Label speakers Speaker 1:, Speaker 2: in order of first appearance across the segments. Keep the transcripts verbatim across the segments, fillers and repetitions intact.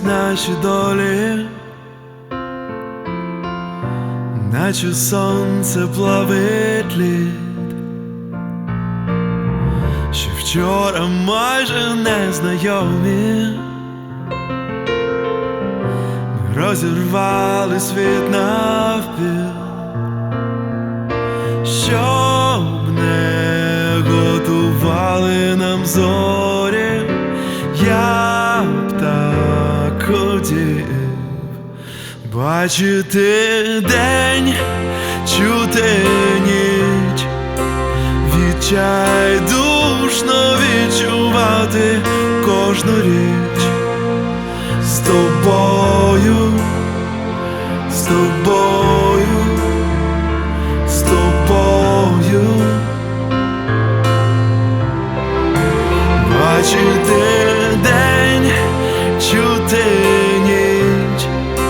Speaker 1: наші долі, наче сонце плавить лід, що вчора майже незнайомі. Ми розірвали світ навпіл, щоб не готували нам зорі. Я б так хотів бачити день, чути ніч, відчайдушно відчувати кожну річ. З тобою, з тобою, з тобою бачити день, чути ніч,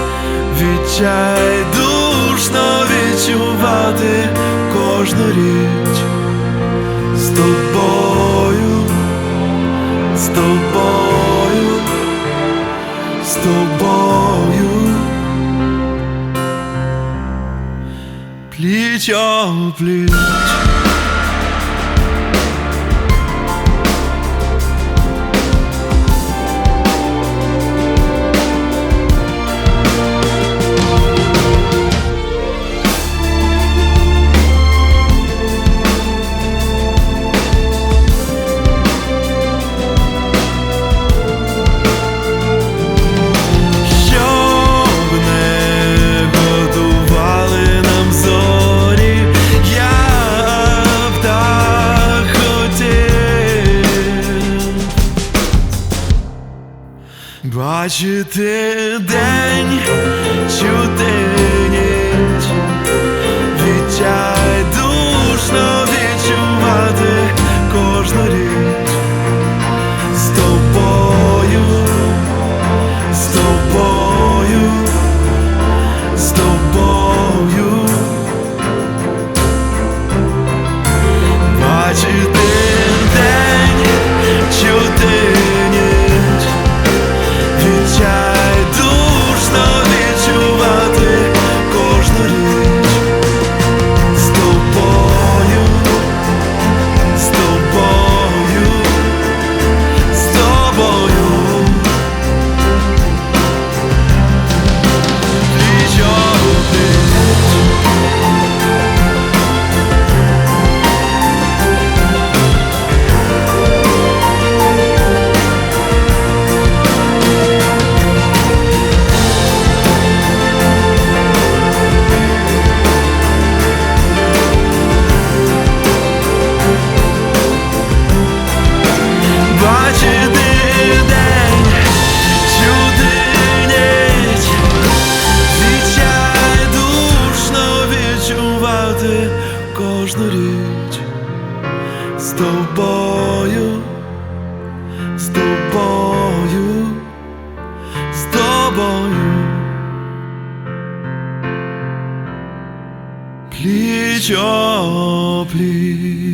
Speaker 1: відчайдушно відчувати кожну річ. З тобою, з тобою, з тобою пліч-о-пліч. Бачити день, чути ніч, відчайдушно відчувати кожну річ. З тобою, з тобою, з тобою бачити день, чути ніч, відчайдушно відчувати кожну річ. З тобою, з тобою, з тобою пліч-о-пліч. Бачити день, чути ніч, відчайдушно відчувати кожну річ. З тобою, з тобою, з тобою пліч-о-пліч.